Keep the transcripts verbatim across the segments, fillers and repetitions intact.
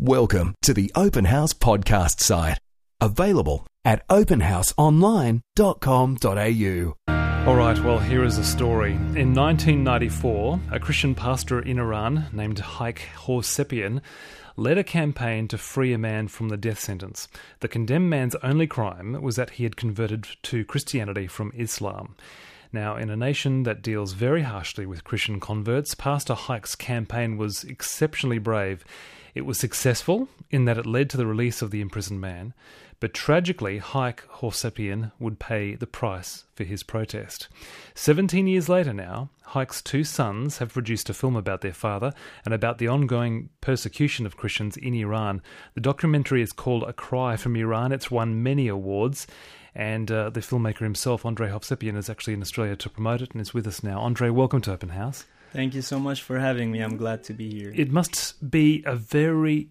Welcome to the Open House podcast site. Available at open house online dot com dot a u. All right, well, here is a story. In nineteen ninety-four, a Christian pastor in Iran named Haik Horsepian led a campaign to free a man from the death sentence. The condemned man's only crime was that he had converted to Christianity from Islam. Now, in a nation that deals very harshly with Christian converts, Pastor Haik's campaign was exceptionally brave. It was successful in that it led to the release of the imprisoned man, but tragically, Haik Horsepian would pay the price for his protest. Seventeen years later now, Haik's two sons have produced a film about their father and about the ongoing persecution of Christians in Iran. The documentary is called A Cry from Iran. It's won many awards, and uh, the filmmaker himself, Andrei Hovsepian, is actually in Australia to promote it and is with us now. Andrei, welcome to Open House. Thank you so much for having me. I'm glad to be here. It must be a very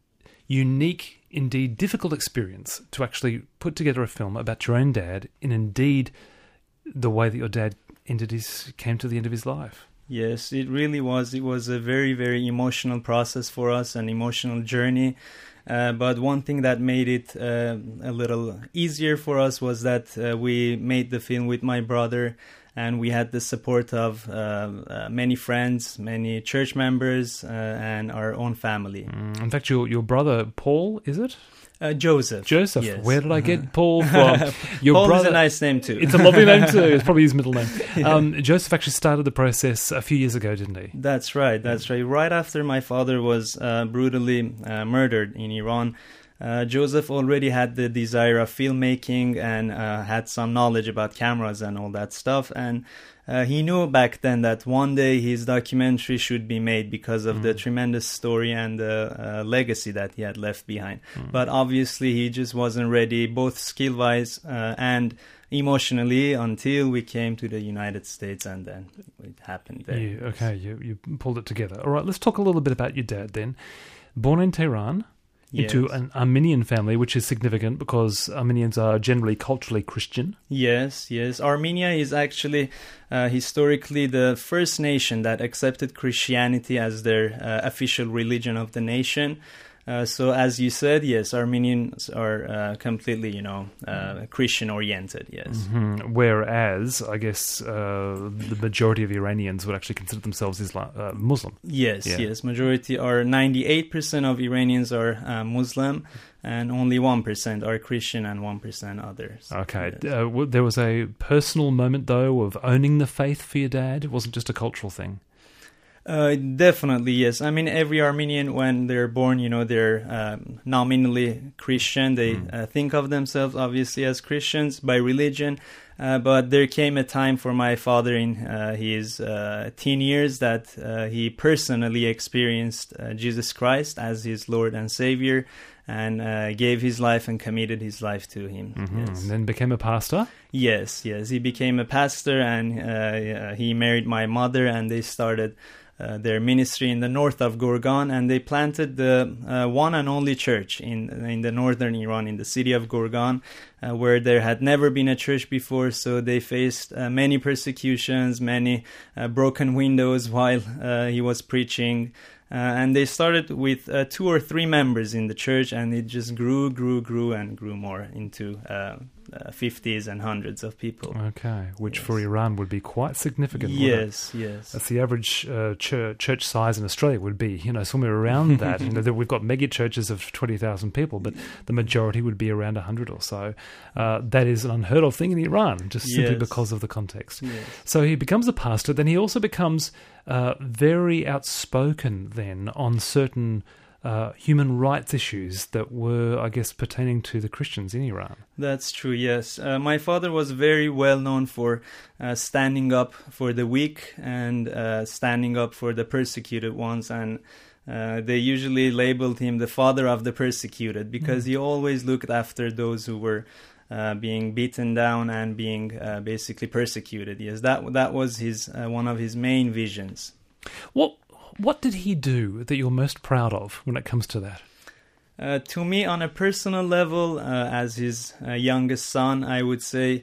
unique, indeed difficult experience to actually put together a film about your own dad and indeed the way that your dad ended his, came to the end of his life. Yes, it really was. It was a very, very emotional process for us, an emotional journey. Uh, but one thing that made it uh, a little easier for us was that uh, we made the film with my brother, and we had the support of uh, uh, many friends, many church members, uh, and our own family. Mm, in fact, your your brother Paul, is it? Uh, Joseph. Joseph. Yes. Where did I get Paul from? Your Paul brother, is a nice name too. It's a lovely name too. It's probably his middle name. Um, Joseph actually started the process a few years ago, didn't he? That's right. That's right. Right after my father was uh, brutally uh, murdered in Iran, uh, Joseph already had the desire of filmmaking and uh, had some knowledge about cameras and all that stuff. And Uh, he knew back then that one day his documentary should be made because of mm. the tremendous story and the uh, legacy that he had left behind. Mm. But obviously he just wasn't ready, both skill-wise uh, and emotionally, until we came to the United States, and then it happened there. Yeah, okay, you, you pulled it together. All right, let's talk a little bit about your dad then. Born in Tehran, into yes. an Armenian family, which is significant because Armenians are generally culturally Christian. Yes, yes. Armenia is actually uh, historically the first nation that accepted Christianity as their uh, official religion of the nation. Uh, so, as you said, yes, Armenians are uh, completely, you know, uh, Christian-oriented, yes. Mm-hmm. Whereas, I guess, uh, the majority of Iranians would actually consider themselves Islam, uh, Muslim. Yes, yeah. yes. Majority are, ninety-eight percent of Iranians are uh, Muslim, and only one percent are Christian and one percent others. Okay. Yes. Uh, w- there was a personal moment, though, of owning the faith for your dad? It wasn't just a cultural thing? Uh, definitely, yes. I mean, every Armenian, when they're born, you know, they're um, nominally Christian. They mm. uh, think of themselves, obviously, as Christians by religion. Uh, but there came a time for my father in uh, his uh, teen years that uh, he personally experienced uh, Jesus Christ as his Lord and Savior, and uh, gave his life and committed his life to him. Mm-hmm. Yes. And then became a pastor? Yes, yes. He became a pastor, and uh, he married my mother, and they started Uh, their ministry in the north of Gorgan, and they planted the uh, one and only church in in the northern Iran, in the city of Gorgan, uh, where there had never been a church before. So they faced uh, many persecutions, many uh, broken windows while uh, he was preaching. Uh, and they started with uh, two or three members in the church, and it just grew, grew, grew, and grew more into uh, uh, fifties and hundreds of people. Okay, which yes. for Iran would be quite significant. Yes, yes. That's the average uh, church, church size in Australia would be, you know, somewhere around that. You know, we've got mega churches of twenty thousand people, but the majority would be around one hundred or so. Uh, that is an unheard of thing in Iran, just simply yes. because of the context. Yes. So he becomes a pastor, then he also becomes uh, very outspoken then on certain uh, human rights issues that were, I guess, pertaining to the Christians in Iran. That's true, yes. Uh, my father was very well known for uh, standing up for the weak and uh, standing up for the persecuted ones, and uh, they usually labeled him the father of the persecuted because mm. he always looked after those who were uh, being beaten down and being uh, basically persecuted. Yes, that that was his uh, one of his main visions. What What did he do that you're most proud of when it comes to that? Uh, to me, on a personal level, uh, as his uh, youngest son, I would say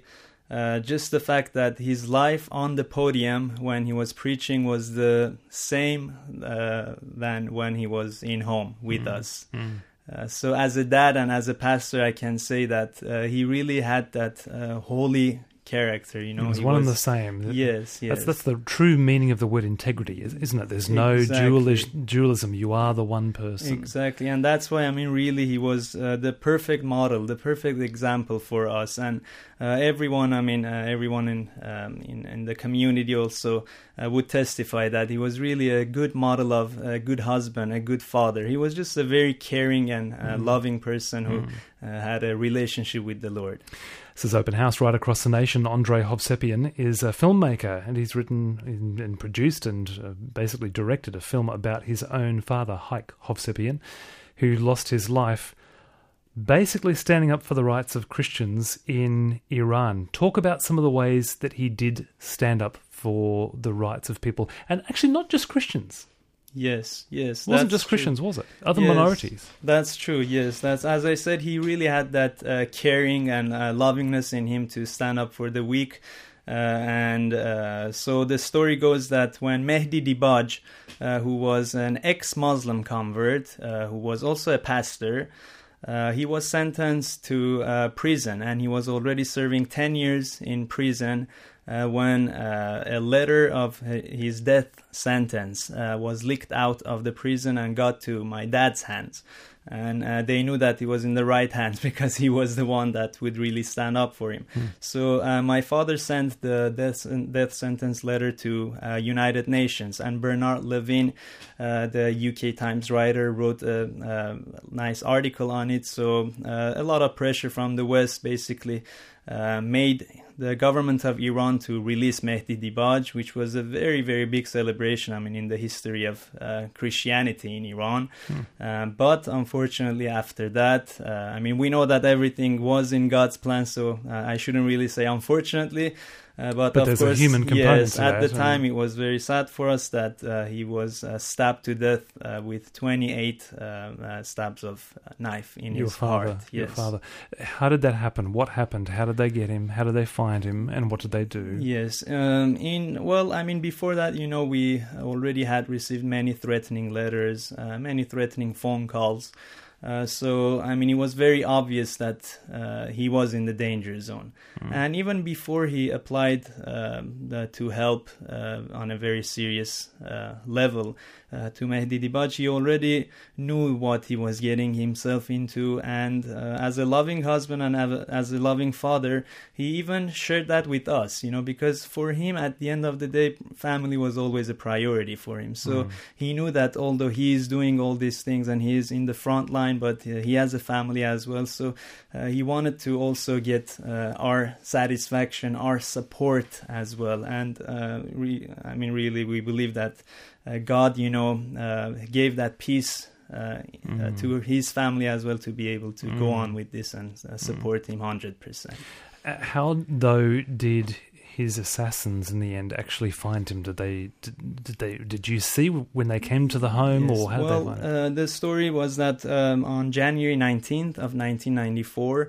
Uh, just the fact that his life on the podium when he was preaching was the same uh, than when he was in home with mm. us. Mm. Uh, so as a dad and as a pastor, I can say that uh, he really had that uh, holy character, you know. It was he one was, and the same. Yes, yes. That's, that's the true meaning of the word integrity, isn't it? There's no exactly. dualis- dualism. You are the one person. Exactly, and that's why, I mean, really, he was uh, the perfect model, the perfect example for us. And uh, everyone, I mean, uh, everyone in, um, in in the community also uh, would testify that he was really a good model of a good husband, a good father. He was just a very caring and uh, mm. loving person who mm. uh, had a relationship with the Lord. This is Open House right across the nation. Andrei Hovsepian is a filmmaker, and he's written and produced and uh, basically directed a film about his own father, Haik Hovsepian, who lost his life basically standing up for the rights of Christians in Iran. Talk about some of the ways that he did stand up for the rights of people, and actually not just Christians. Yes, yes. It wasn't just Christians, true. was it? Other yes, minorities. That's true, yes. That's, as I said, he really had that uh, caring and uh, lovingness in him to stand up for the weak. Uh, and uh, so the story goes that when Mehdi Dibaj, uh, who was an ex-Muslim convert, uh, who was also a pastor, uh, he was sentenced to uh, prison, and he was already serving ten years in prison Uh, when uh, a letter of his death sentence uh, was leaked out of the prison and got to my dad's hands. And uh, they knew that he was in the right hands because he was the one that would really stand up for him. Hmm. So uh, my father sent the death, death sentence letter to uh, United Nations, and Bernard Levin, uh, the U K Times writer, wrote a, a nice article on it. So uh, a lot of pressure from the West basically uh, made the government of Iran to release Mehdi Dibaj, which was a very, very big celebration, I mean, in the history of uh, Christianity in Iran. Hmm. Uh, but unfortunately, after that, uh, I mean, we know that everything was in God's plan, so uh, I shouldn't really say unfortunately. Uh, but, but of there's course, a human component yes, to at that, the time it was very sad for us that uh, he was uh, stabbed to death uh, with twenty-eight uh, uh, stabs of knife in your his father, heart. Yes. Your father. How did that happen? What happened? How did they get him? How did they find him? And what did they do? Yes. Um, in well, I mean, before that, you know, we already had received many threatening letters, uh, many threatening phone calls. Uh, so, I mean, it was very obvious that uh, he was in the danger zone. Mm. And even before he applied uh, the, to help uh, on a very serious uh, level uh, to Mehdi Dibaj, he already knew what he was getting himself into. And uh, as a loving husband and as a loving father, he even shared that with us, you know, because for him, at the end of the day, family was always a priority for him. So mm. he knew that although he is doing all these things and he is in the front line, but uh, he has a family as well. So uh, he wanted to also get uh, our satisfaction, our support as well. And uh, re- I mean, really, we believe that uh, God, you know, uh, gave that peace uh, mm. uh, to his family as well to be able to mm. go on with this and uh, support mm. him one hundred percent. Uh, how, though, did his assassins in the end actually find him? Did they? Did, did they? Did you see when they came to the home, yes. or how well, did they find him? Uh, the story was that um, on January nineteenth of nineteen ninety-four,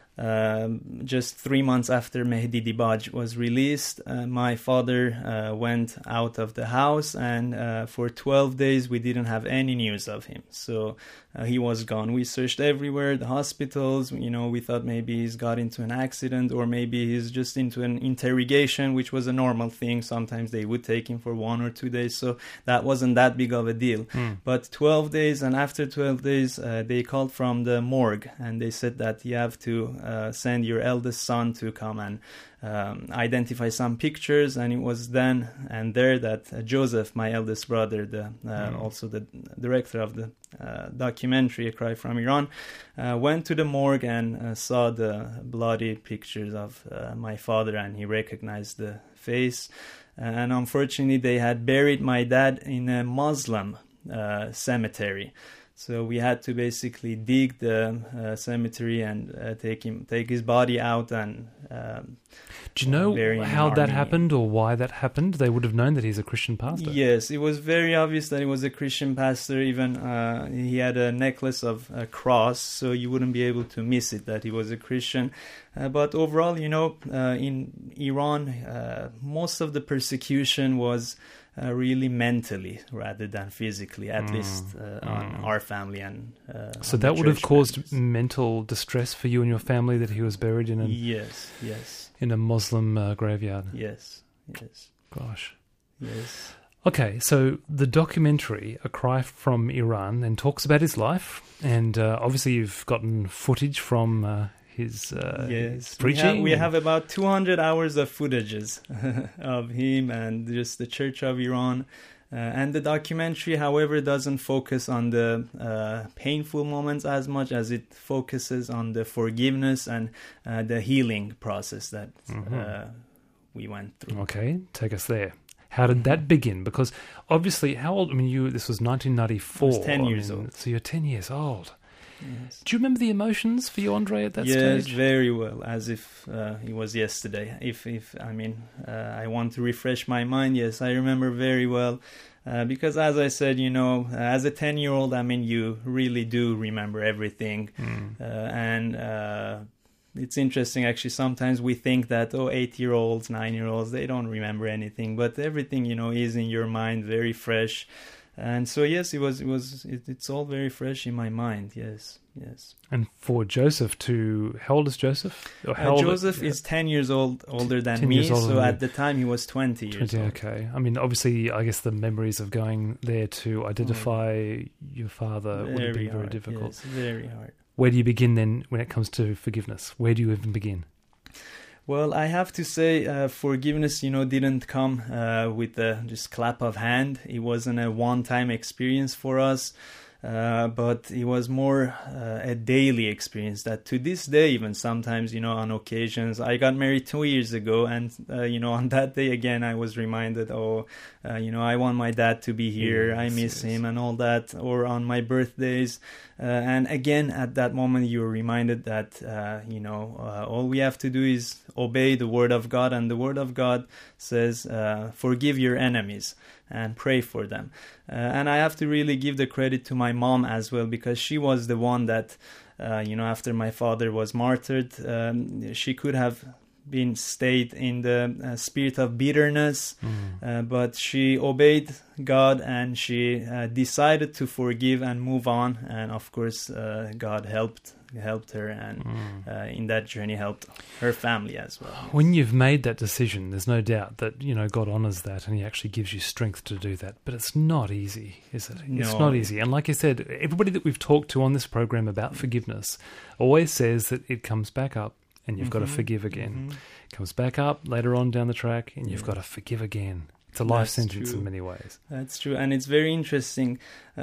uh, just three months after Mehdi Dibaj was released, uh, my father uh, went out of the house, and uh, for twelve days we didn't have any news of him. So uh, he was gone. We searched everywhere, the hospitals, you know, we thought maybe he's got into an accident or maybe he's just into an interrogation, which was a normal thing. Sometimes they would take him for one or two days, so that wasn't that big of a deal. Mm. But twelve days, and after twelve days, uh, they called from the morgue, and they said that you have to uh, send your eldest son to come and Um, identify some pictures. And it was then and there that uh, Joseph, my eldest brother, the uh, mm. also the director of the uh, documentary A Cry from Iran, uh, went to the morgue and uh, saw the bloody pictures of uh, my father, and he recognized the face. And unfortunately, they had buried my dad in a Muslim uh, cemetery. So we had to basically dig the uh, cemetery and uh, take him, take his body out. And um, do you know how that happened or why that happened? They would have known that he's a Christian pastor. Yes, it was very obvious that he was a Christian pastor. Even uh, he had a necklace of a cross, so you wouldn't be able to miss it that he was a Christian. Uh, but overall, you know, uh, in Iran, uh, most of the persecution was Uh, really mentally rather than physically, at mm. least uh, on mm. our family. And uh, so that would have caused members. mental distress for you and your family that he was buried in a yes yes in a Muslim uh, graveyard. Yes, yes. Gosh. Yes. Okay, so the documentary A Cry from Iran then talks about his life, and uh, obviously you've gotten footage from uh, his, uh, yes. his preaching. We have, we have about two hundred hours of footages of him and just the Church of Iran. Uh, and the documentary, however, doesn't focus on the uh, painful moments as much as it focuses on the forgiveness and uh, the healing process that mm-hmm. uh, we went through. Okay, take us there. How did that begin? Because obviously, how old? I mean, you. This was nineteen ninety-four. I was ten years I mean, old. So you're ten years old. Yes. Do you remember the emotions for you, Andre, at that yes, stage? Yes, very well, as if uh, it was yesterday. If, if I mean, uh, I want to refresh my mind. Yes, I remember very well. Uh, because as I said, you know, as a ten-year-old, I mean, you really do remember everything. Mm. Uh, and uh, it's interesting, actually, sometimes we think that, oh, eight-year-olds, nine-year-olds, they don't remember anything. But everything, you know, is in your mind, very fresh. And so, yes, it was, it was, it, it's all very fresh in my mind. Yes, yes. And for Joseph to, how old is Joseph? Or how uh, Joseph it, is ten years old, older than me. So at the time he was twenty years twenty, old. Okay. I mean, obviously, I guess the memories of going there to identify mm. your father very would have been hard, very difficult. Yes, very hard. Where do you begin then when it comes to forgiveness? Where do you even begin? Well, I have to say uh, forgiveness, you know, didn't come uh, with a just clap of hand. It wasn't a one-time experience for us, uh, but it was more uh, a daily experience that to this day, even sometimes, you know, on occasions, I got married two years ago and, uh, you know, on that day again, I was reminded, oh, uh, you know, I want my dad to be here. Yes, I miss yes. him and all that. Or on my birthdays. Uh, and again, at that moment, you were reminded that, uh, you know, uh, all we have to do is obey the word of God. And the word of God says, uh, forgive your enemies and pray for them. Uh, and I have to really give the credit to my mom as well, because she was the one that, uh, you know, after my father was martyred, um, she could have been stayed in the uh, spirit of bitterness, mm. uh, but she obeyed God and she uh, decided to forgive and move on. And of course, uh, God helped helped her, and mm. uh, in that journey helped her family as well. Yes. When you've made that decision, there's no doubt that, you know, God honors that and he actually gives you strength to do that. But it's not easy, is it? No. It's not easy. And like I said, everybody that we've talked to on this program about forgiveness always says that it comes back up and you've mm-hmm. got to forgive again. Mm-hmm. It comes back up later on down the track and you've yeah. got to forgive again. It's a life That's sentence true. in many ways. That's true. And it's very interesting.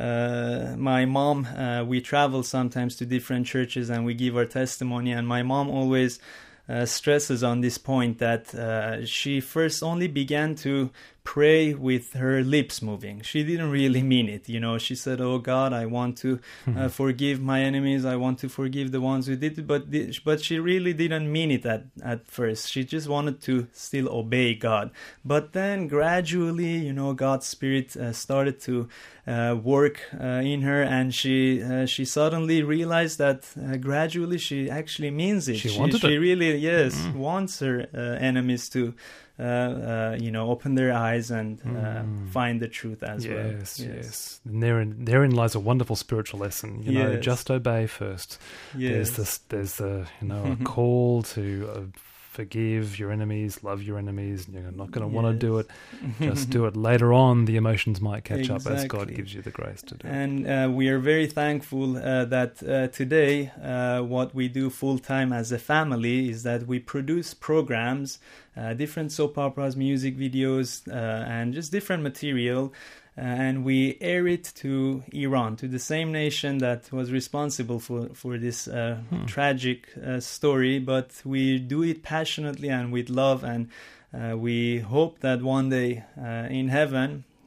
Uh, my mom, uh, we travel sometimes to different churches and we give our testimony. And my mom always uh, stresses on this point that uh, she first only began to pray with her lips moving. She didn't really mean it. You know, she said, oh God, I want to uh, forgive my enemies. I want to forgive the ones who did it. But, the, but she really didn't mean it at, at first. She just wanted to still obey God. But then gradually, you know, God's Spirit uh, started to uh, work uh, in her. And she uh, she suddenly realized that uh, gradually she actually means it. She, she wanted She it. really, yes, mm. wants her uh, enemies to Uh, uh, you know, open their eyes and uh, mm. find the truth as yes, well. Yes, yes. And therein, therein lies a wonderful spiritual lesson. You know, yes. just obey first. Yes. There's this, there's the, you know, a call to uh, forgive your enemies, love your enemies. And you're not going to yes. want to do it. Just do it. Later on, the emotions might catch exactly. up as God gives you the grace to do it. And uh, we are very thankful uh, that uh, today uh, what we do full time as a family is that we produce programs. Uh, different soap operas, music videos, uh, and just different material. Uh, and we air it to Iran, to the same nation that was responsible for, for this uh, hmm. tragic uh, story. But we do it passionately and with love. And uh, we hope that one day uh, in heaven,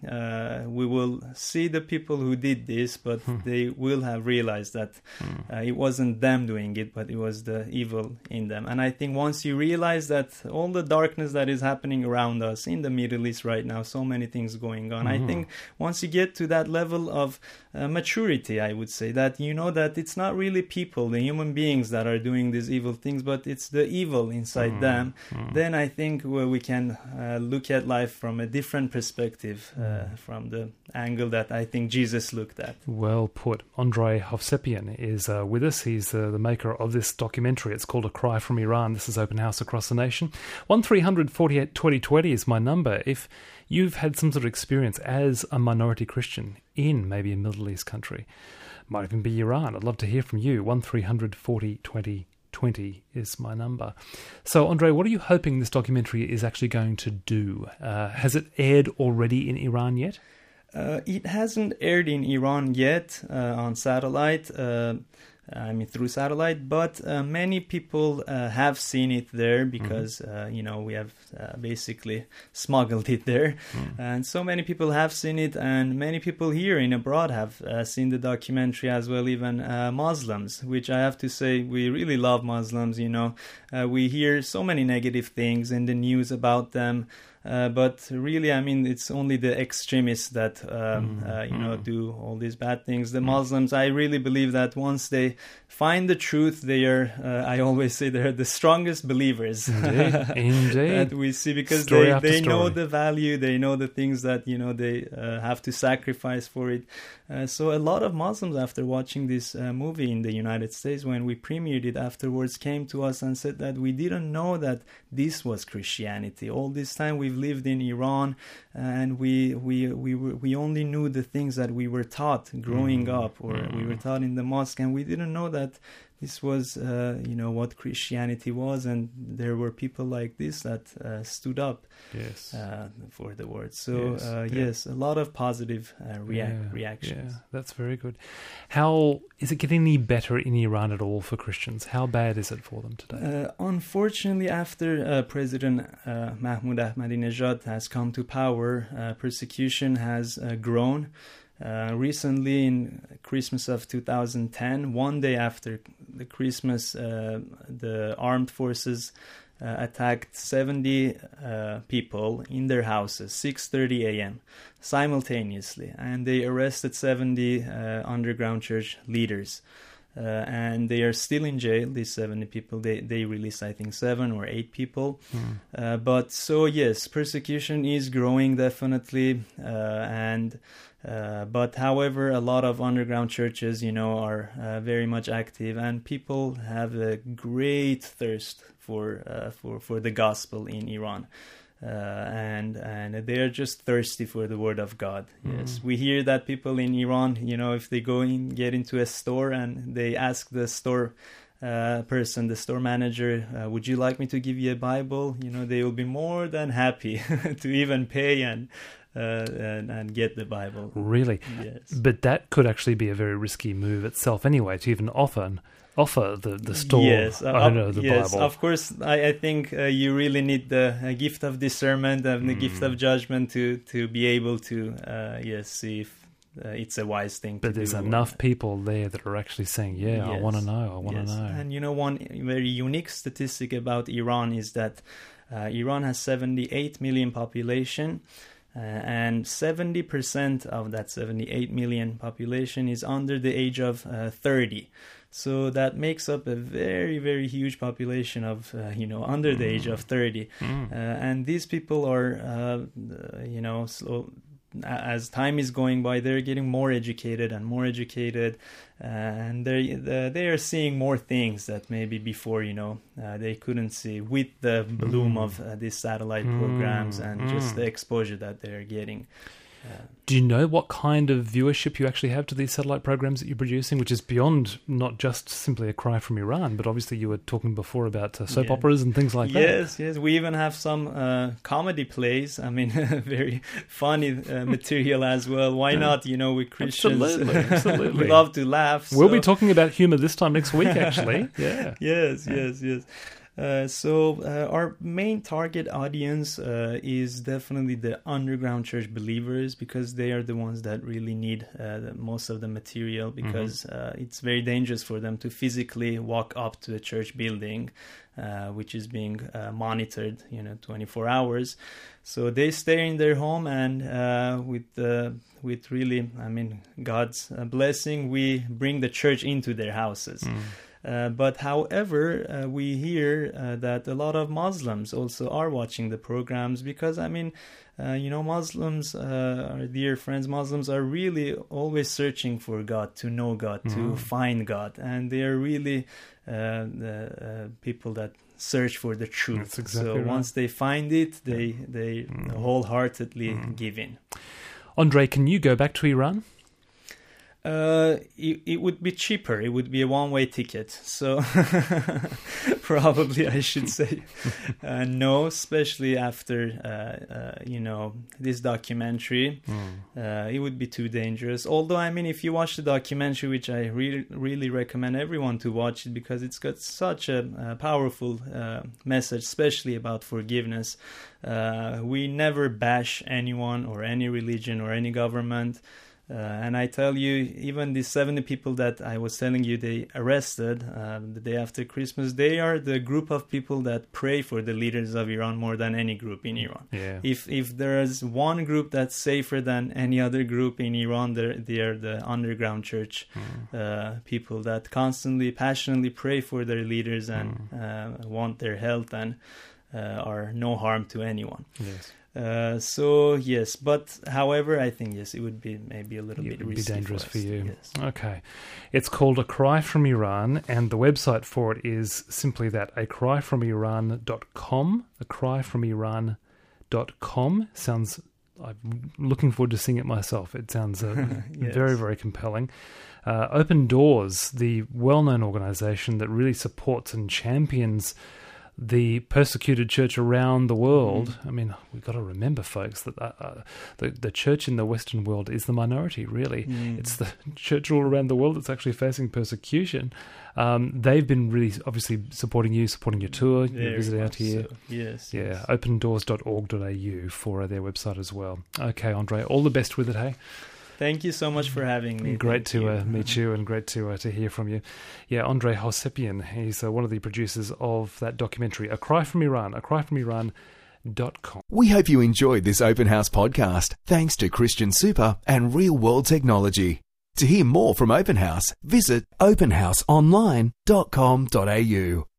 uh, we will see the people who did this, but Hmm. they will have realized that uh, it wasn't them doing it, but it was the evil in them. And I think once you realize that all the darkness that is happening around us in the Middle East right now, so many things going on, Mhm. I think once you get to that level of uh, maturity, I would say, that you know that it's not really people, the human beings that are doing these evil things, but it's the evil inside Mm. them, Mm. then I think well, we can uh, look at life from a different perspective, uh, Mm. from the angle that I think Jesus looked at. Well put. Andrei Hovsepian is uh, with us. He's uh, the maker of this documentary. It's called A Cry from Iran. This is Open House across the nation. one three hundred forty-eight twenty twenty is my number. If you've had some sort of experience as a minority Christian in maybe a Middle East country, might even be Iran, I'd love to hear from you. one three hundred forty twenty twenty is my number. So, Andre, what are you hoping this documentary is actually going to do? Uh, has it aired already in Iran yet? Uh, it hasn't aired in Iran yet uh, on satellite, uh, I mean through satellite, but uh, many people uh, have seen it there because, mm-hmm. uh, you know, we have uh, basically smuggled it there. Mm. And so many people have seen it, and many people here in abroad have uh, seen the documentary as well, even uh, Muslims, which I have to say, we really love Muslims, you know. Uh, we hear so many negative things in the news about them. Uh, but really, I mean, it's only the extremists that, um, mm, uh, you mm. know, do all these bad things. The mm. Muslims, I really believe that once they find the truth, they are, uh, I always say, they're the strongest believers. Indeed, indeed. that we see, because story they, they story. know the value, they know the things that, you know, they uh, have to sacrifice for it. Uh, so a lot of Muslims, after watching this uh, movie in the United States, when we premiered it afterwards, came to us and said that we didn't know that this was Christianity. All this time we've lived in Iran, and we we we were, we only knew the things that we were taught growing mm. up, or mm. we were taught in the mosque, and we didn't know that this was, uh, you know, what Christianity was, and there were people like this that uh, stood up yes. uh, for the word. So, yes, uh, yeah. yes, a lot of positive uh, rea- yeah, reactions. Yeah, that's very good. How is it getting any better in Iran at all for Christians? How bad is it for them today? Uh, unfortunately, after uh, President uh, Mahmoud Ahmadinejad has come to power, uh, persecution has uh, grown. Uh, recently, in Christmas of two thousand ten, one day after the Christmas, uh, the armed forces uh, attacked seventy uh, people in their houses, six thirty a.m. simultaneously, and they arrested seventy uh, underground church leaders. Uh, and they are still in jail, these seventy people. They they released, I think, seven or eight people. Mm. Uh, but so, yes, persecution is growing, definitely. Uh, and uh, but, however, a lot of underground churches, you know, are uh, very much active. And people have a great thirst for uh, for, for the gospel in Iran. Uh, and and they are just thirsty for the word of God. Yes, mm. we hear that people in Iran, you know, if they go in, get into a store and they ask the store uh, person, the store manager, uh, would you like me to give you a Bible? You know, they will be more than happy to even pay and, uh, and and get the Bible. Really? Yes. But that could actually be a very risky move itself anyway, to even offer offer the, the store, yes, uh, I don't know, the yes, Bible. Of course, I, I think uh, you really need the uh, gift of discernment and the mm. gift of judgment to, to be able to, uh, yes, see if uh, it's a wise thing but to do. But there's enough people there that are actually saying, yeah, yes. I want to know, I want to yes. know. And you know, one very unique statistic about Iran is that uh, Iran has seventy-eight million population, uh, and seventy percent of that seventy-eight million population is under the age of uh, thirty. So that makes up a very, very huge population of, uh, you know, under mm. the age of thirty. Mm. Uh, and these people are, uh, you know, slow, as time is going by, they're getting more educated and more educated. Uh, and they they are seeing more things that maybe before, you know, uh, they couldn't see with the bloom mm. of uh, these satellite mm. programs and mm. just the exposure that they're getting. Uh, Do you know what kind of viewership you actually have to these satellite programs that you're producing, which is beyond not just simply A Cry from Iran, but obviously you were talking before about uh, soap yeah. operas and things like yes, that. Yes, yes. We even have some uh, comedy plays. I mean, very funny uh, material as well. Why not? You know, we Christians, absolutely, absolutely. we love to laugh. We'll so. be talking about humor this time next week, actually. Yeah. yes, yes, yes. Uh, so uh, our main target audience uh, is definitely the underground church believers, because they are the ones that really need uh, the, most of the material, because mm-hmm. uh, it's very dangerous for them to physically walk up to a church building, uh, which is being uh, monitored, you know, twenty-four hours. So they stay in their home, and uh, with uh, with really, I mean, God's uh, blessing, we bring the church into their houses. Mm. Uh, but however, uh, we hear uh, that a lot of Muslims also are watching the programs, because, I mean, uh, you know, Muslims, uh, our dear friends, Muslims are really always searching for God, to know God, mm-hmm. to find God. And they are really uh, the uh, people that search for the truth. That's exactly so right. Once they find it, they, yeah. they mm. wholeheartedly mm. give in. Andre, can you go back to Iran? Uh, it, it would be cheaper. It would be a one-way ticket. So probably I should say uh, no, especially after, uh, uh, you know, this documentary. Mm. Uh, it would be too dangerous. Although, I mean, if you watch the documentary, which I really, really recommend everyone to watch it, because it's got such a, a powerful uh, message, especially about forgiveness. Uh, we never bash anyone or any religion or any government. Uh, and I tell you, even the seventy people that I was telling you they arrested uh, the day after Christmas, they are the group of people that pray for the leaders of Iran more than any group in Iran. Yeah. If if there is one group that's safer than any other group in Iran, they're, they are the underground church mm. uh, people that constantly, passionately pray for their leaders and mm. uh, want their health and uh, are no harm to anyone. Yes. Uh, so yes, but however, I think yes, it would be maybe a little it bit would risky be dangerous for, for you. Yes. Okay, it's called A Cry from Iran, and the website for it is simply that: a cry from iran dot com. a cry from iran dot com sounds. I'm looking forward to seeing it myself. It sounds uh, yes. very, very compelling. Uh, Open Doors, the well-known organisation that really supports and champions the persecuted church around the world. Mm. I mean, we've got to remember, folks, that uh, uh, the, the church in the Western world is the minority, really. Mm. It's the church all around the world that's actually facing persecution. Um, they've been really, obviously, supporting you, supporting your tour, Very your visit out here. So. Yes. Yeah, yes. open doors dot org dot a u for uh, their website as well. Okay, Andre, all the best with it, hey? Thank you so much for having me. Great Thank to you. Uh, meet you, and great to uh, to hear from you. Yeah, Andre Hovsepian, he's uh, one of the producers of that documentary, A Cry from Iran, a cry from iran dot com. We hope you enjoyed this Open House podcast, thanks to Christian Super and Real World Technology. To hear more from Open House, visit open house online dot com dot a u.